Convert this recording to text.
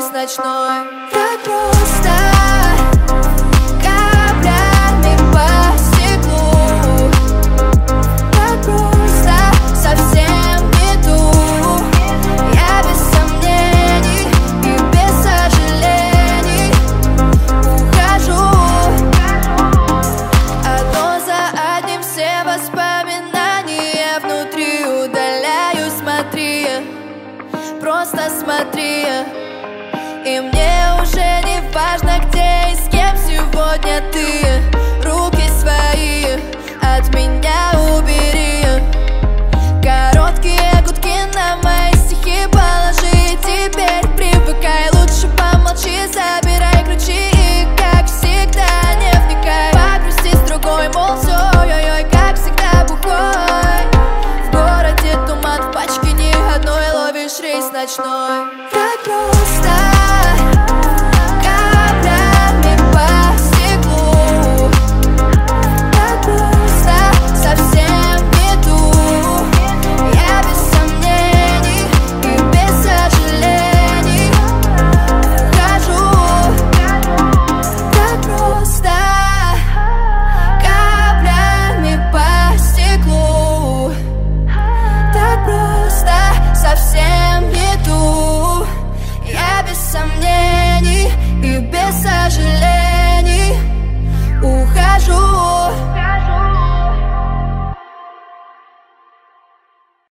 ночной. Так просто каплями по стеклу, так просто совсем не ту. Я без сомнений и без сожалений ухожу. Одно за одним все воспоминания внутри удаляю. Смотри, просто смотри. И мне уже не важно, где и с кем сегодня ты. Руки свои от меня убери. Короткие гудки на мои стихи положи. Теперь привыкай, лучше помолчи. Забирай ключи и, как всегда, не вникай. Погрусти с другой, мол, все, ой-ой-ой, как всегда бухой. В городе туман, в пачке ни одной ловишь рейс ночной. Так просто